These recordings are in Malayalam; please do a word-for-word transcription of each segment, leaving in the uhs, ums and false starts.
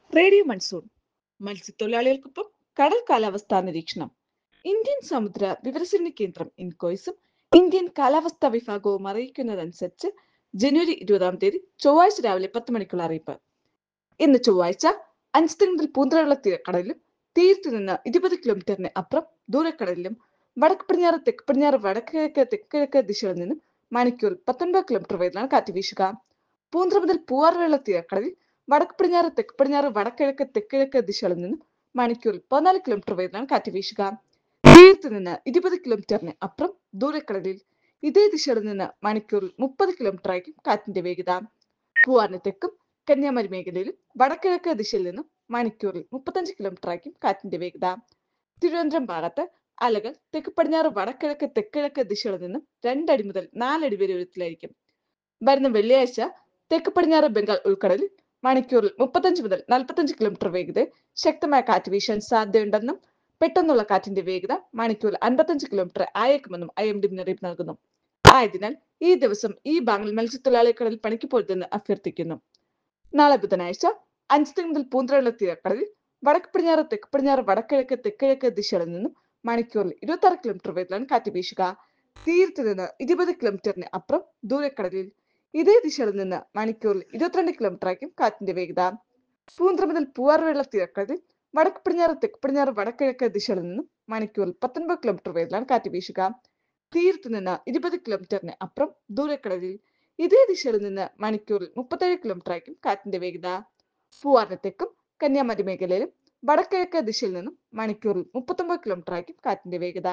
റേഡിയോ മൺസൂൺ മത്സ്യത്തൊഴിലാളികൾക്കൊപ്പം കടൽ കാലാവസ്ഥാ നിരീക്ഷണം. ഇന്ത്യൻ സമുദ്ര വിവരസേവന കേന്ദ്രം ഇൻകോയ്സും ഇന്ത്യൻ കാലാവസ്ഥാ വിഭാഗവും അറിയിക്കുന്നതനുസരിച്ച് ജനുവരി ഇരുപതാം തീയതി ചൊവ്വാഴ്ച രാവിലെ പത്ത് മണിക്കുള്ള അറിയിപ്പ്. ഇന്ന് ചൊവ്വാഴ്ച അഞ്ച് മുതൽ പൂന്തറയുള്ള തീരക്കടലിലും തീരത്തു നിന്ന് ഇരുപത് കിലോമീറ്ററിന് അപ്പുറം ദൂരക്കടലിലും വടക്ക് പടിഞ്ഞാറ് തെക്ക് പടിഞ്ഞാറ് വടക്ക് കിഴക്ക് തെക്ക് കിഴക്ക് ദിശകളിൽ നിന്നും മണിക്കൂറിൽ പത്തൊൻപത് കിലോമീറ്റർ വേഗത്തിലാണ് കാറ്റ് വീശുക. പൂന്തറ മുതൽ പൂവാറുവെള്ള തീരക്കടലിൽ വടക്ക് പടിഞ്ഞാറ് തെക്ക് പടിഞ്ഞാറ് വടക്കിഴക്ക് തെക്കിഴക്ക് ദിശകളിൽ നിന്നും മണിക്കൂറിൽ പതിനാല് കിലോമീറ്റർ വേഗത്തിലാണ് കാറ്റ് വീശുക. തീരത്ത് നിന്ന് ഇരുപത് കിലോമീറ്ററിന് അപ്പുറം ദൂരക്കടലിൽ ഇതേ ദിശയിൽ നിന്ന് മണിക്കൂറിൽ മുപ്പത് കിലോമീറ്റർ ആയിരിക്കും കാറ്റിന്റെ വേഗത. പൂവാറിന് തെക്കും കന്യാകുമാരി മേഖലയിലും വടക്കിഴക്ക് ദിശയിൽ നിന്നും മണിക്കൂറിൽ മുപ്പത്തഞ്ച് കിലോമീറ്റർ ആയിരിക്കും കാറ്റിന്റെ വേഗത. തിരുവനന്തപുരം ഭാഗത്ത് അലകൾ തെക്ക് പടിഞ്ഞാറ് വടക്കിഴക്ക് തെക്കിഴക്ക് ദിശകളിൽ നിന്നും രണ്ടടി മുതൽ നാലടി വരെ ഉയരത്തിലായിരിക്കും. വരുന്ന വെള്ളിയാഴ്ച തെക്ക് പടിഞ്ഞാറ് ബംഗാൾ ഉൾക്കടലിൽ മണിക്കൂറിൽ മുപ്പത്തഞ്ച് മുതൽ നാൽപ്പത്തഞ്ച് കിലോമീറ്റർ വേഗതയിൽ ശക്തമായ കാറ്റ് വീശാൻ സാധ്യതയുണ്ടെന്നും പെട്ടെന്നുള്ള കാറ്റിന്റെ വേഗത മണിക്കൂറിൽ അൻപത്തഞ്ച് കിലോമീറ്റർ ആയേക്കുമെന്നും ഐ എം ഡി മുന്നറിയിപ്പ് നൽകുന്നു. ആയതിനാൽ ഈ ദിവസം ഈ ഭാഗങ്ങളിൽ മത്സ്യത്തൊഴിലാളി കടലിൽ പണിക്ക് പോരുതെന്ന് അഭ്യർത്ഥിക്കുന്നു. നാളെ ബുധനാഴ്ച അഞ്ച് മുതൽ പൂന്തറയുള്ള തീരക്കടലിൽ വടക്ക് പടിഞ്ഞാറ് തെക്ക് പടിഞ്ഞാറ് വടക്കിഴക്ക് തെക്കിഴക്ക് ദിശകളിൽ നിന്നും മണിക്കൂറിൽ ഇരുപത്തി ആറ് കിലോമീറ്റർ വേഗത്തിലാണ് കാറ്റ് വീശുക. തീരത്ത് നിന്ന് ഇരുപത് കിലോമീറ്ററിന് അപ്പുറം ദൂരക്കടലിൽ ഇതേ ദിശയിൽ നിന്ന് മണിക്കൂറിൽ ഇരുപത്തിരണ്ട് കിലോമീറ്റർ ആയിരിക്കും കാറ്റിന്റെ വേഗത. പൂന്തറ മുതൽ പൂവാറുവെള്ള തീരക്കടലിൽ വടക്ക് പടിഞ്ഞാറ് തെക്ക് പടിഞ്ഞാറ് വടക്കിഴക്ക് ദിശകളിൽ നിന്നും മണിക്കൂറിൽ പത്തൊൻപത് കിലോമീറ്റർ വേഗത്തിലാണ് കാറ്റ് വീശുക. തീരത്ത് നിന്ന് ഇരുപത് കിലോമീറ്ററിന് അപ്പുറം ദൂരക്കടലിൽ ഇതേ ദിശയിൽ നിന്ന് മണിക്കൂറിൽ മുപ്പത്തേഴ് കിലോമീറ്റർ ആയിരിക്കും കാറ്റിന്റെ വേഗത. പൂവാറിന് തെക്കും കന്യാകുമാരി മേഖലയിലും വടക്കിഴക്ക് ദിശയിൽ നിന്നും മണിക്കൂറിൽ മുപ്പത്തൊമ്പത് കിലോമീറ്റർ ആയിരിക്കും കാറ്റിന്റെ വേഗത.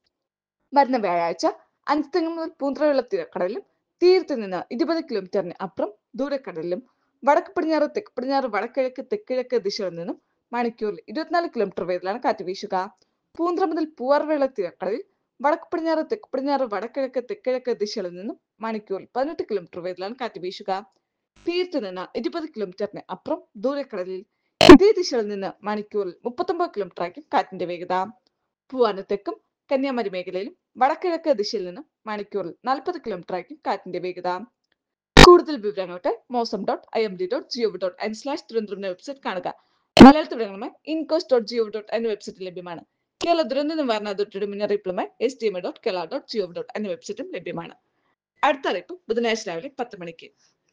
വരുന്ന വ്യാഴാഴ്ച അഞ്ച് മുതൽ പൂന്തറയുള്ള തീരക്കടലിലും തീരത്ത് നിന്ന് ഇരുപത് കിലോമീറ്ററിന് അപ്പുറം ദൂരക്കടലിലും വടക്ക് പടിഞ്ഞാറ് തെക്ക് പടിഞ്ഞാറ് വടക്കിഴക്ക് തെക്കിഴക്ക് ദിശയിൽ നിന്നും മണിക്കൂറിൽ ഇരുപത്തിനാല് കിലോമീറ്റർ വേഗത്തിലാണ് കാറ്റ് വീശുക. പൂന്തറ മുതൽ പൂവാറുവെള്ള തീരക്കടലിൽ വടക്ക് പടിഞ്ഞാറ് തെക്ക് പടിഞ്ഞാറ് വടക്കിഴക്ക് തെക്കിഴക്ക് ദിശകളിൽ നിന്നും മണിക്കൂറിൽ പതിനെട്ട് കിലോമീറ്റർ വേഗത്തിലാണ് കാറ്റ് വീശുക. തീരത്ത് നിന്ന് ഇരുപത് കിലോമീറ്ററിന് അപ്പുറം ദൂരക്കടലിൽ ഇതേ ദിശയിൽ നിന്ന് മണിക്കൂറിൽ മുപ്പത്തൊമ്പത് കിലോമീറ്റർ ആയിരിക്കും കാറ്റിന്റെ വേഗത. പൂവാറിന് തെക്കും കന്യാകുമാരി മേഖലയിലും വടക്കിഴക്ക് ദിശയിൽ നിന്നും മണിക്കൂറിൽ നാൽപ്പത് കിലോമീറ്റർ ആയിരിക്കും കാറ്റിന്റെ വേഗത. കൂടുതൽ വിവരങ്ങൾക്ക് mausam dot I M D dot gov dot in slash Thiruvananthapuram എന്ന വെബ്സൈറ്റ് കാണുക. മലയാളത്തിൽ വിവരങ്ങളുമായി ഇൻകോസ് ഡോട്ട് ജിഒവി ഡോട്ട് എന്ന വെബ്സൈറ്റിൽ ലഭ്യമാണ്. കേരള ദുരന്ത നിവാരണ അതോറിറ്റിയുടെ മുന്നറിയിപ്പുമായി S D M A dot Kerala dot gov dot എന്ന വെബ്സൈറ്റും ലഭ്യമാണ്. അടുത്ത അറിയിപ്പ് ബുധനാഴ്ച രാവിലെ പത്ത് മണിക്ക്.